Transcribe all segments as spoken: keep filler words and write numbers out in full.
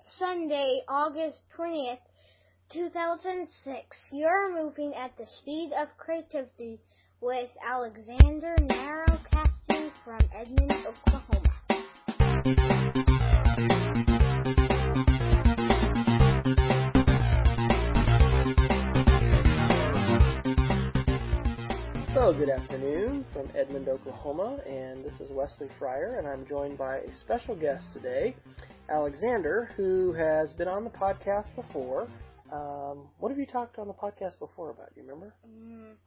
Sunday, August twentieth, two thousand six. You're moving at the speed of creativity with Alexander Narrowcasting from Edmond, Oklahoma. Hello, good afternoon from Edmond, Oklahoma, and this is Wesley Fryer, and I'm joined by a special guest today, Alexander, who has been on the podcast before. Um, what have you talked on the podcast before about? Do you remember? Mm.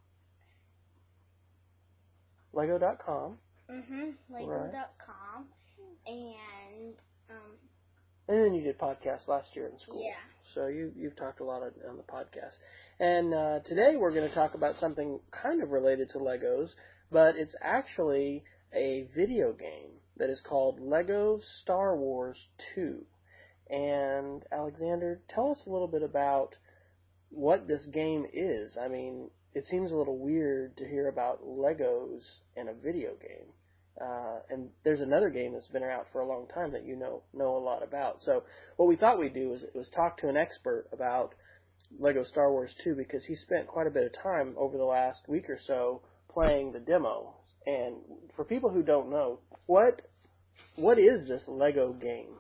Lego dot com. Mm-hmm. Lego dot com. Right. And, um... And then you did podcasts last year in school. Yeah. So you, you've talked a lot on, on the podcast. And uh, today we're going to talk about something kind of related to Legos, but it's actually a video game that is called Lego Star Wars two. And Alexander, tell us a little bit about what this game is. I mean, it seems a little weird to hear about Legos in a video game. Uh, and there's another game that's been out for a long time that you know know a lot about. So what we thought we'd do was, was talk to an expert about Lego Star Wars two, because he spent quite a bit of time over the last week or so playing the demo. And for people who don't know, what what is this Lego game?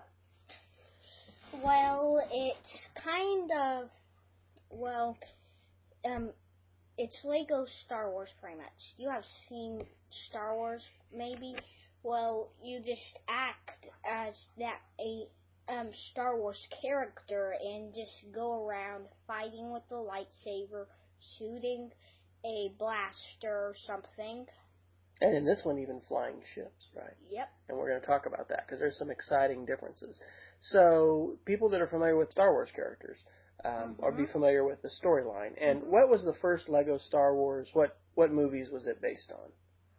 Well, it's kind of, well, um, it's Lego Star Wars pretty much. You have seen Star Wars, maybe? Well, you just act as that a um, Star Wars character and just go around fighting with the lightsaber, shooting a blaster or something. And in this one, even flying ships, right? Yep. And we're going to talk about that because there's some exciting differences. So, people that are familiar with Star Wars characters um, mm-hmm. or be familiar with the storyline. And mm-hmm. what was the first Lego Star Wars? What what movies was it based on?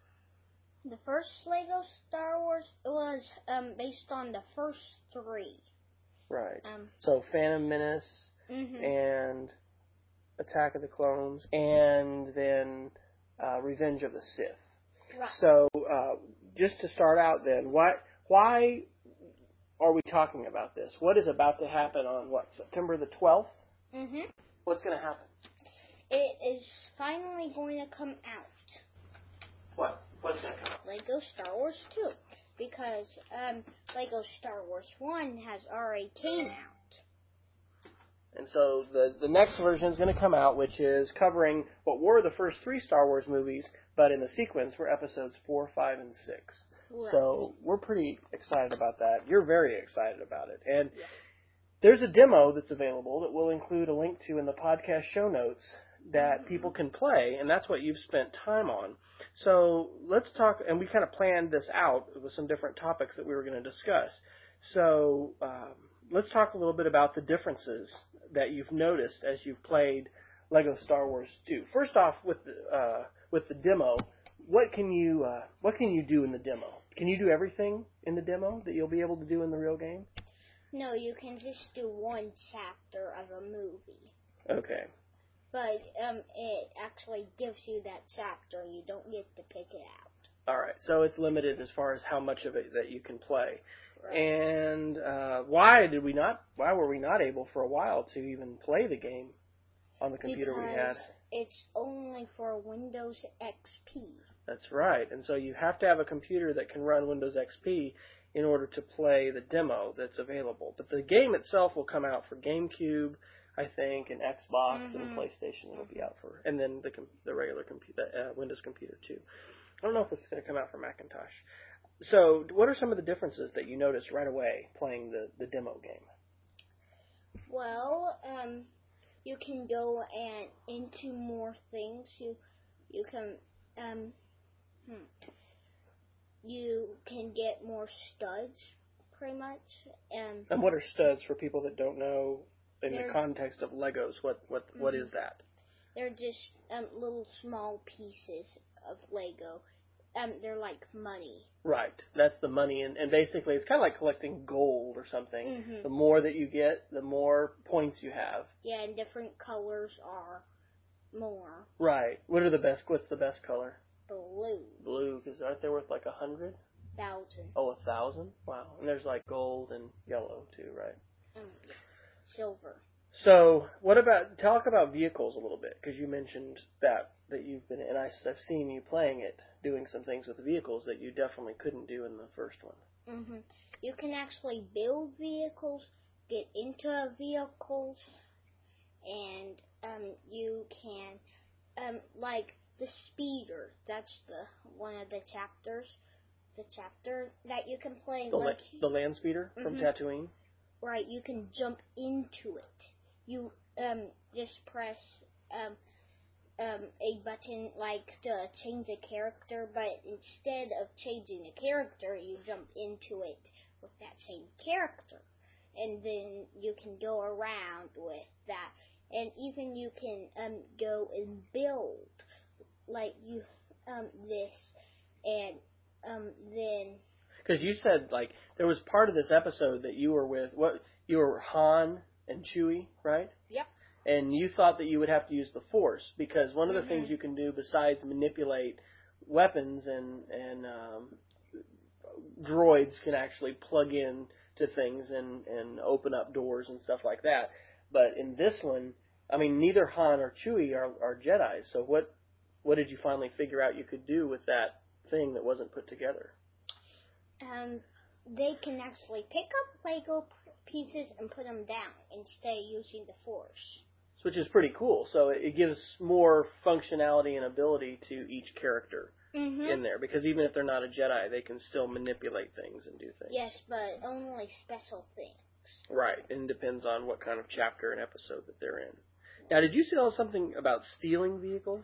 The first Lego Star Wars was um, based on the first three. Right. Um, so Phantom Menace mm-hmm. and Attack of the Clones, and then uh, Revenge of the Sith. Right. So uh, just to start out then, why why are we talking about this? What is about to happen on, what, September the twelfth? Mm-hmm. What's going to happen? It is finally going to come out. What? What's going to come out? Lego Star Wars two. Because um, Lego Star Wars one has already came out. And so the, the next version is going to come out, which is covering what were the first three Star Wars movies, but in the sequence were episodes four, five, and six. Right. So we're pretty excited about that. You're very excited about it. And yeah. there's a demo that's available that we'll include a link to in the podcast show notes that mm-hmm. people can play, and that's what you've spent time on. So let's talk, and we kind of planned this out with some different topics that we were going to discuss. So um, let's talk a little bit about the differences that you've noticed as you've played Lego Star Wars two. First off, with the, uh, with the demo, what can you uh, what can you do in the demo? Can you do everything in the demo that you'll be able to do in the real game? No, you can just do one chapter of a movie. Okay. But um, it actually gives you that chapter. You don't get to pick it out. All right. So it's limited as far as how much of it that you can play. Right. And uh, why did we not? Why were we not able for a while to even play the game on the computer because we had? It's only for Windows X P. That's right. And so you have to have a computer that can run Windows X P in order to play the demo that's available. But the game itself will come out for GameCube, I think, and Xbox mm-hmm. and PlayStation. It'll be out for, and then the the regular computer, uh, Windows computer too. I don't know if it's going to come out for Macintosh. So, what are some of the differences that you noticed right away playing the, the demo game? Well, um, you can go and into more things. You you can um, hmm, you can get more studs, pretty much. And and what are studs for people that don't know? In They're, the context of Legos, what what mm-hmm. what is that? They're just um, little small pieces of Lego. Um, they're like money. Right, that's the money, and, and basically it's kind of like collecting gold or something. Mm-hmm. The more that you get, the more points you have. Yeah, and different colors are more. Right. What are the best? What's the best color? Blue. Blue, because aren't they worth like a hundred? Thousand. Oh, a thousand? Wow. And there's like gold and yellow too, right? Um, silver. So, what about, talk about vehicles a little bit, because you mentioned that, that you've been, and I, I've seen you playing it, doing some things with vehicles that you definitely couldn't do in the first one. Mm-hmm. You can actually build vehicles, get into vehicles, and um, you can, um, like the speeder, that's the one of the chapters, the chapter that you can play. The, like, la- the land speeder from mm-hmm. Tatooine? Right, you can jump into it. You um, just press um, um, a button like to change a character, but instead of changing the character, you jump into it with that same character. And then you can go around with that. And even you can um, go and build like you um, this, and um, then... Because you said, like, there was part of this episode that you were with, what, you were Han and Chewie, right? Yep. And you thought that you would have to use the Force, because one of the mm-hmm. things you can do besides manipulate weapons and, and um, droids can actually plug in to things and, and open up doors and stuff like that. But in this one, I mean, neither Han or Chewie are, are Jedi, so what what did you finally figure out you could do with that thing that wasn't put together? Um, they can actually pick up Lego pieces and put them down instead of using the Force. Which is pretty cool. So it gives more functionality and ability to each character mm-hmm. in there. Because even if they're not a Jedi, they can still manipulate things and do things. Yes, but only special things. Right. And it depends on what kind of chapter and episode that they're in. Now, did you say something about stealing vehicles?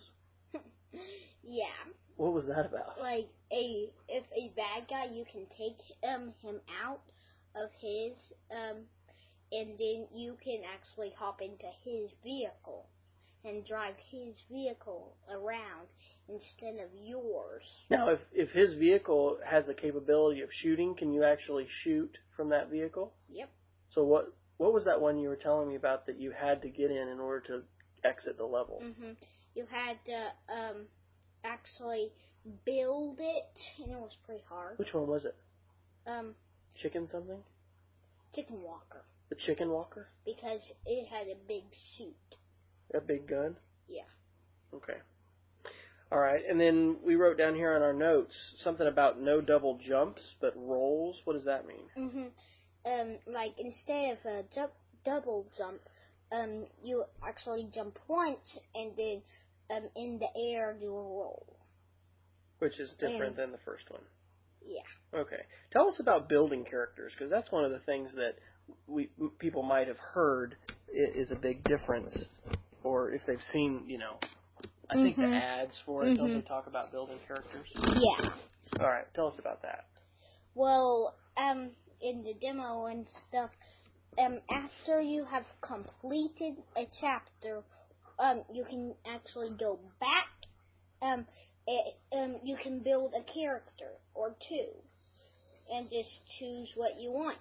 Yeah. What was that about? Like, a if a bad guy, you can take um him out of his, um, and then you can actually hop into his vehicle and drive his vehicle around instead of yours. Now, if, if his vehicle has the capability of shooting, can you actually shoot from that vehicle? Yep. So what what was that one you were telling me about that you had to get in in order to exit the level? Mm-hmm. You had to um, actually build it, and it was pretty hard. Which one was it? Um, Chicken something? Chicken Walker. The Chicken Walker? Because it had a big suit. A big gun? Yeah. Okay. All right, and then we wrote down here on our notes something about no double jumps, but rolls. What does that mean? Mm-hmm. Um, like instead of a jump, double jump, um, you actually jump once and then um, in the air do a roll. Which is different and, than the first one. Yeah. Okay. Tell us about building characters, because that's one of the things that we people might have heard is a big difference, or if they've seen, you know, I think mm-hmm. the ads for it, mm-hmm. don't they talk about building characters? Yeah. All right. Tell us about that. Well, um, in the demo and stuff, um, after you have completed a chapter, um, you can actually go back. Um, it, um, you can build a character or two, and just choose what you want.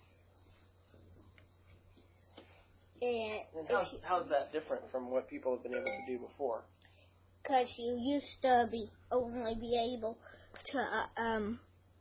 And, and how's, how's that different from what people have been able to do before? Because you used to be only be able to uh, um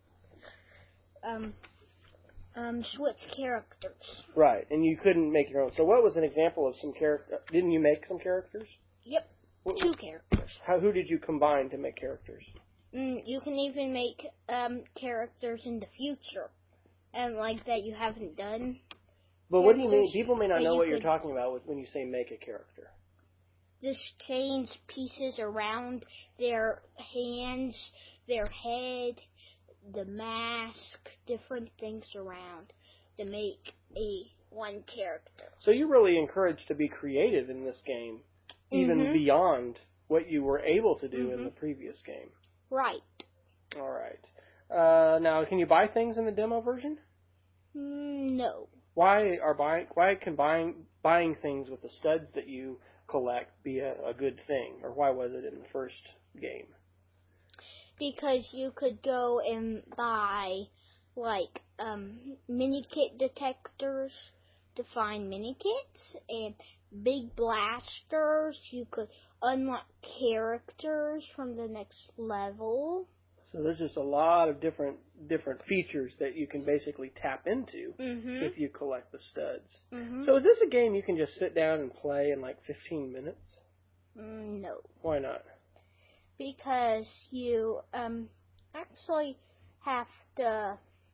um um switch characters. Right, and you couldn't make your own. So what was an example of some character? Didn't you make some characters? Yep, what, two characters. How who did you combine to make characters? Mm, you can even make um characters in the future, and like that you haven't done. But what do you mean? People may not know what you're talking about with, when you say make a character. Just change pieces around their hands, their head, the mask, different things around to make a one character. So you're really encouraged to be creative in this game, even mm-hmm. beyond what you were able to do mm-hmm. in the previous game. Right. All right. Uh, now, can you buy things in the demo version? No. Why are buying? Why can buying buying things with the studs that you collect be a, a good thing, or why was it in the first game? Because you could go and buy like um, mini kit detectors to find mini kits and big blasters. You could unlock characters from the next level. So there's just a lot of different different features that you can basically tap into Mm-hmm. if you collect the studs. Mm-hmm. So is this a game you can just sit down and play in like fifteen minutes? Mm, no. Why not? Because you um actually have to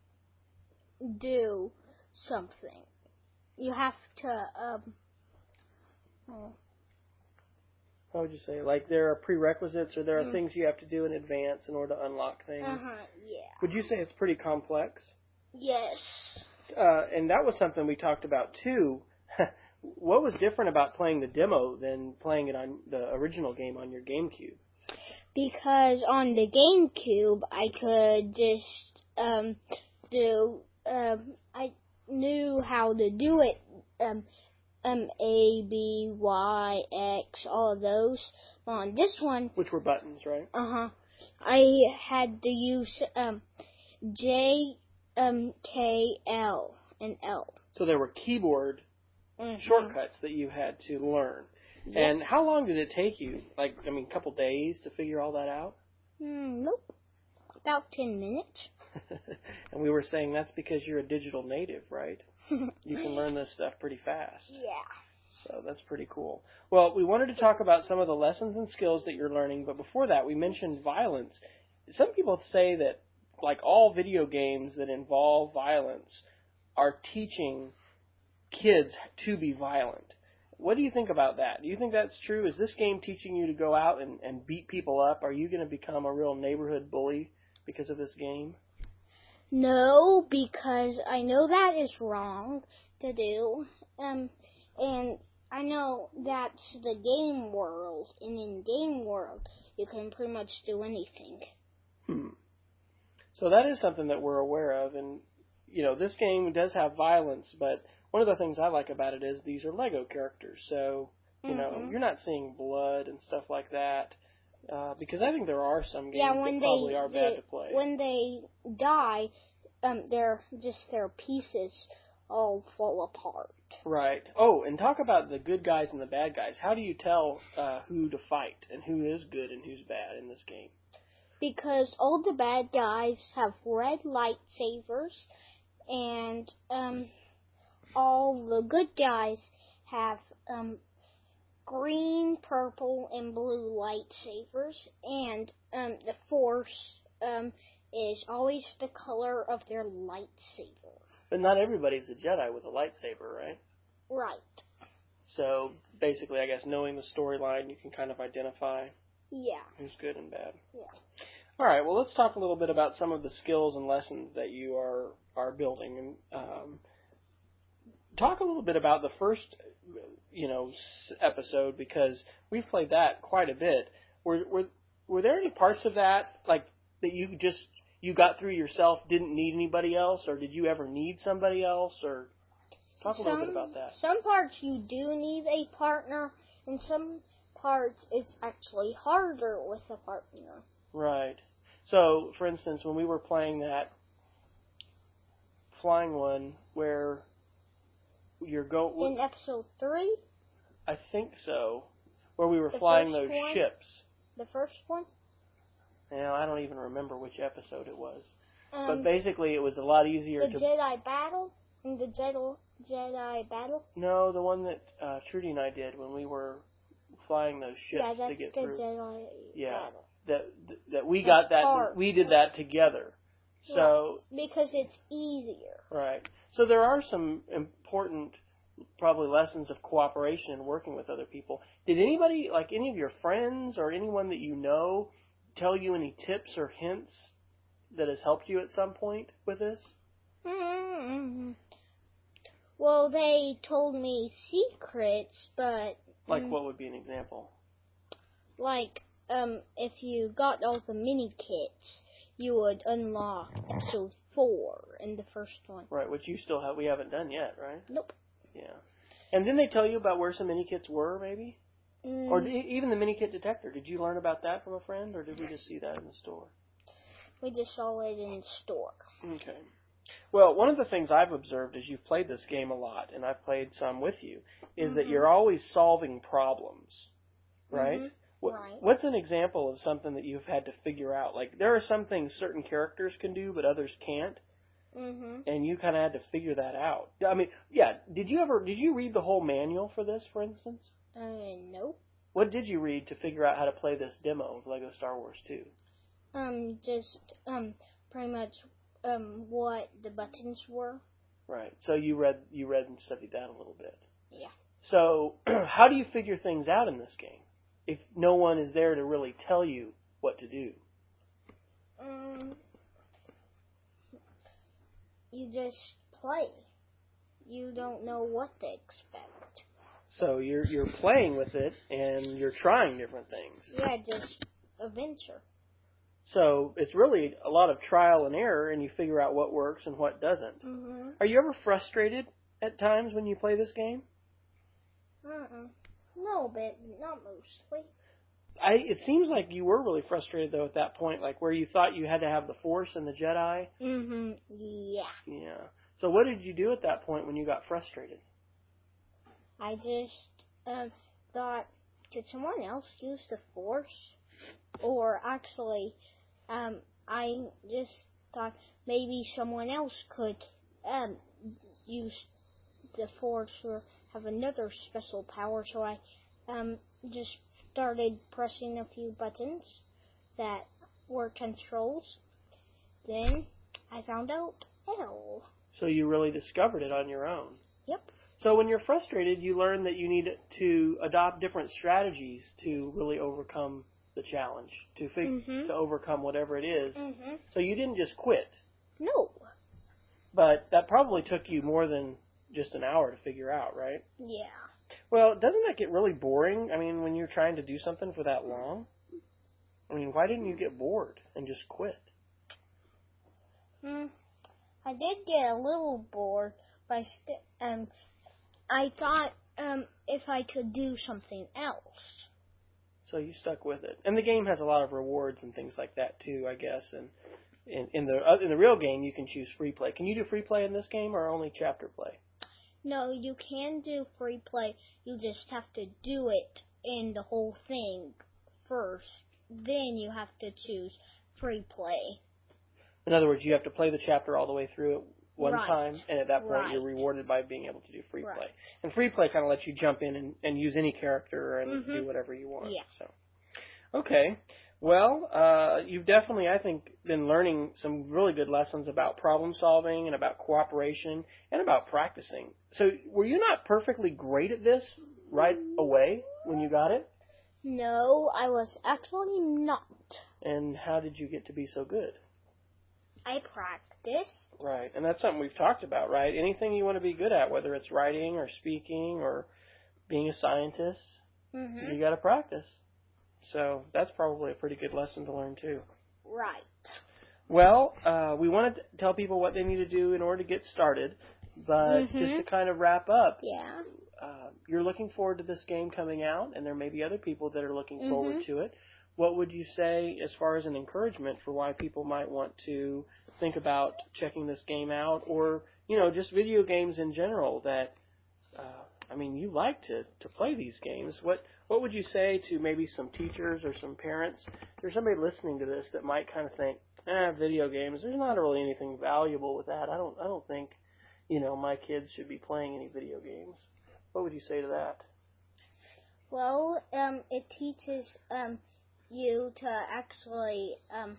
do something. You have to um oh, How would you say? Like there are prerequisites or there are Mm. things you have to do in advance in order to unlock things? uh-huh, yeah. Would you say it's pretty complex? Yes. Uh, and that was something we talked about too. What was different about playing the demo than playing it on the original game on your GameCube? Because on the GameCube I could just um do um I knew how to do it um um A, B, Y, X, all of those. On this one, Which were buttons, right? uh huh, I had to use um J, um K, L, and L. So there were keyboard Mm-hmm. shortcuts that you had to learn. Yep. And how long did it take you? Like, I mean, a couple days to figure all that out? Mm, nope. About ten minutes. And we were saying that's because you're a digital native, right? You can learn this stuff pretty fast. Yeah. So that's pretty cool. Well, we wanted to talk about some of the lessons and skills that you're learning, but before that, we mentioned violence. Some people say that, like all video games that involve violence, are teaching kids to be violent. What do you think about that? Do you think that's true? Is this game teaching you to go out and, and beat people up? Are you going to become a real neighborhood bully because of this game? No, because I know that is wrong to do. Um, and I know that's the game world, and in game world, you can pretty much do anything. Hmm. So that is something that we're aware of, and you know, this game does have violence, but one of the things I like about it is these are Lego characters, so you know, Mm-hmm. you're not seeing blood and stuff like that. Uh, because I think there are some games Yeah, when that probably they, are they bad to play. when they die, um, they're just their pieces all fall apart. Right. Oh, and talk about the good guys and the bad guys. How do you tell uh, who to fight and who is good and who's bad in this game? Because all the bad guys have red lightsabers, and um, all the good guys have um, green, purple, and blue lightsabers, and um, the Force um, is always the color of their lightsaber. But not everybody's a Jedi with a lightsaber, right? Right. So basically, I guess knowing the storyline, you can kind of identify Yeah. who's good and bad. Yeah. All right. Well, let's talk a little bit about some of the skills and lessons that you are are building, and um, talk a little bit about the first, you know, episode, because we've played that quite a bit. Were were were there any parts of that like that you just you got through yourself, didn't need anybody else, or did you ever need somebody else, or talk a some, little bit about that? Some parts you do need a partner, and some parts it's actually harder with a partner. Right. So, for instance, when we were playing that flying one where you're go In episode three? I think so, where we were The flying first those one? ships. The first one? Now, I don't even remember which episode it was. Um, But basically, it was a lot easier the to... Jedi battle? In the Jedi, Jedi battle? No, the one that uh, Trudy and I did when we were flying those ships Yeah, that's to get the through. Jedi Yeah. battle. That that we That's got that hard. we did that together. So Right. Because it's easier. right. So there are some important probably lessons of cooperation and working with other people. Did anybody, like any of your friends or anyone that you know, tell you any tips or hints that has helped you at some point with this? Mm-hmm. Well, they told me secrets, but Like mm, what would be an example? like um, if you got all the mini kits, you would unlock episode four in the first one. Right, which you still have, we haven't done yet, right? Nope. Yeah. And didn't they tell you about where some mini kits were, maybe? Mm, Or d- even the mini kit detector. Did you learn about that from a friend, or did we just see that in the store? we just saw it in the store. Okay. Well, one of the things I've observed as you've played this game a lot, and I've played some with you, is Mm-hmm. that you're always solving problems, right? Mm-hmm. What, Right. What's an example of something that you've had to figure out? Like, there are some things certain characters can do, but others can't. Mhm. And you kind of had to figure that out. I mean, yeah. Did you ever? Did you read the whole manual for this, for instance? Uh, nope. What did you read to figure out how to play this demo of Lego Star Wars two? Um, just um, pretty much um, what the buttons were. Right. So you read you read and studied that a little bit. Yeah. So how do you figure things out in this game if no one is there to really tell you what to do? Um, you just play. You don't know what to expect. So you're you're playing with it and you're trying different things. Yeah, just adventure. So it's really a lot of trial and error, and you figure out what works and what doesn't. Mhm. Are you ever frustrated at times when you play this game? Uh-uh. No, but not mostly. I it seems like you were really frustrated though at that point, like where you thought you had to have the Force and the Jedi. Mhm. Yeah. Yeah. So what did you do at that point when you got frustrated? I just uh, thought, could someone else use the Force? Or actually, um, I just thought maybe someone else could um, use the Force or have another special power. So I um, just started pressing a few buttons that were controls. Then I found out L. So you really discovered it on your own. Yep. So when you're frustrated, you learn that you need to adopt different strategies to really overcome the challenge, to fig- Mhm. to overcome whatever it is. Mhm. So you didn't just quit, No. but that probably took you more than just an hour to figure out, right? Yeah. Well, doesn't that get really boring? I mean, when you're trying to do something for that long? I mean, why didn't you get bored and just quit? Hmm. I did get a little bored, but I st- um, I thought um, if I could do something else. So you stuck with it. And the game has a lot of rewards and things like that too, I guess. And in, in the uh, in the real game, you can choose free play. Can you do free play in this game or only chapter play? No, you can do free play. You just have to do it in the whole thing first. Then you have to choose free play. In other words, you have to play the chapter all the way through it one Right. time, and at that point, Right. you're rewarded by being able to do free Right. play. And free play kind of lets you jump in and, and use any character and Mhm. do whatever you want. Yeah. So, okay. Well, uh, you've definitely, I think, been learning some really good lessons about problem solving and about cooperation and about practicing. So, were you not perfectly great at this right away when you got it? No, I was actually not. And how did you get to be so good? I practiced. Right, and that's something we've talked about, right? Anything you want to be good at, whether it's writing or speaking or being a scientist, Mhm. you got to practice. So that's probably a pretty good lesson to learn too. Right. Well, uh, we want to tell people what they need to do in order to get started, but Mhm. just to kind of wrap up, Yeah. uh, you're looking forward to this game coming out, and there may be other people that are looking Mhm. forward to it. What would you say as far as an encouragement for why people might want to think about checking this game out, or, you know, just video games in general that, uh, I mean, you like to, to play these games. What what would you say to maybe some teachers or some parents? There's somebody listening to this that might kind of think, eh, video games, there's not really anything valuable with that. I don't I don't think, you know, my kids should be playing any video games. What would you say to that? Well, um, it teaches um you to actually um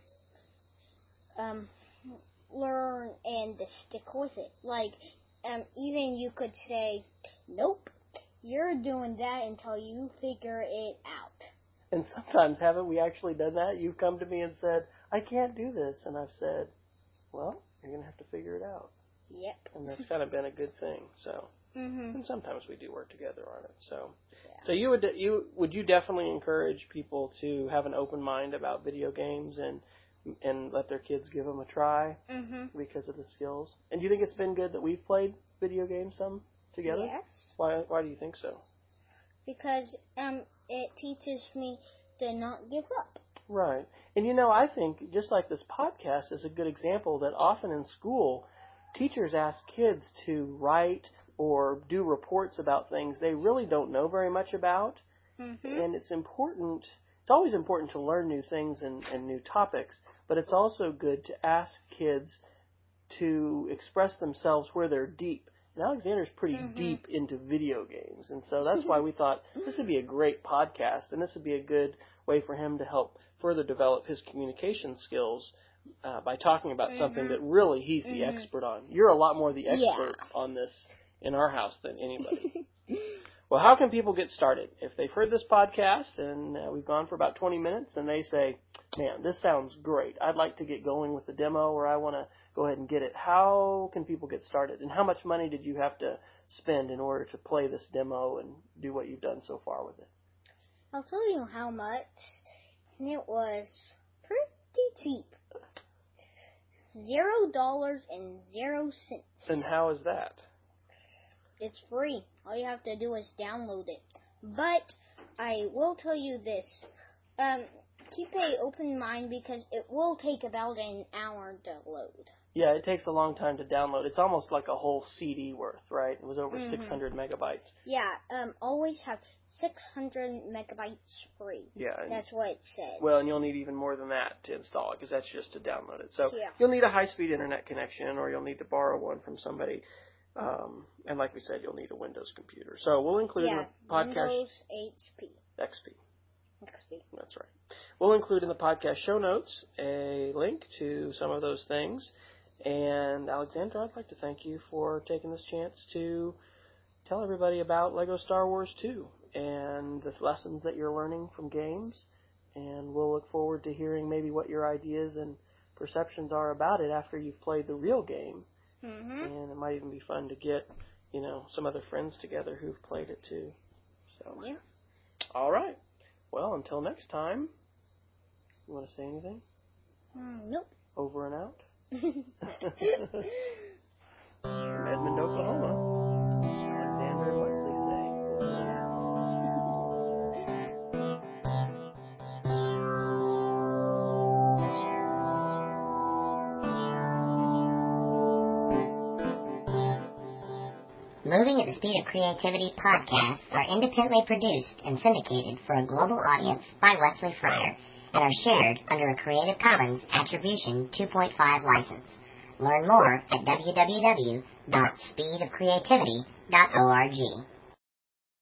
um learn and to stick with it. Like um even you could say, nope, you're doing that until you figure it out. And sometimes haven't we actually done that? You've come to me and said, I can't do this, and I've said, well, you're going to have to figure it out. Yep. And that's kind of been a good thing. So, Mhm. and sometimes we do work together on it. So, Yeah. so you would you would you definitely encourage people to have an open mind about video games and and let their kids give them a try Mhm. because of the skills? And do you think it's been good that we've played video games some together? Yes. Why why do you think so? Because um it teaches me to not give up. Right. And you know, I think just like this podcast is a good example that often in school, teachers ask kids to write or do reports about things they really don't know very much about. Mhm. And it's important it's always important to learn new things and, and new topics, but it's also good to ask kids to express themselves where they're deep. And Alexander's pretty mm-hmm. deep into video games, and so that's why we thought this would be a great podcast, and this would be a good way for him to help further develop his communication skills uh, by talking about mm-hmm. something that really he's the mm-hmm. expert on. You're a lot more the expert yeah. on this in our house than anybody. Well, how can people get started? If they've heard this podcast and uh, we've gone for about twenty minutes and they say, man, this sounds great. I'd like to get going with the demo, or I want to go ahead and get it. How can people get started? And how much money did you have to spend in order to play this demo and do what you've done so far with it? I'll tell you how much. And it was pretty cheap. Zero dollars and zero cents. And how is that? It's free. All you have to do is download it. But I will tell you this. Um, keep an open mind because it will take about an hour to load. Yeah, it takes a long time to download. It's almost like a whole C D worth, right? It was over mm-hmm. six hundred megabytes. Yeah, um, always have six hundred megabytes free. Yeah. That's what it said. Well, and you'll need even more than that to install it because that's just to download it. So yeah. you'll need a high-speed internet connection, or you'll need to borrow one from somebody. Um, and like we said, you'll need a Windows computer. So we'll include yeah, in the podcast... Windows X P. X P. X P. That's right. We'll include in the podcast show notes a link to some of those things. And Alexandra, I'd like to thank you for taking this chance to tell everybody about Lego Star Wars two and the lessons that you're learning from games. And we'll look forward to hearing maybe what your ideas and perceptions are about it after you've played the real game. Mm-hmm. And it might even be fun to get, you know, some other friends together who've played it too. So, yeah. All right. Well, until next time, you want to say anything? Mm, nope. Over and out? From Edmond, Oklahoma, Alexander and Wesley say, over and out. Moving at the Speed of Creativity podcasts are independently produced and syndicated for a global audience by Wesley Fryer and are shared under a Creative Commons Attribution two point five license. Learn more at w w w dot speed of creativity dot org.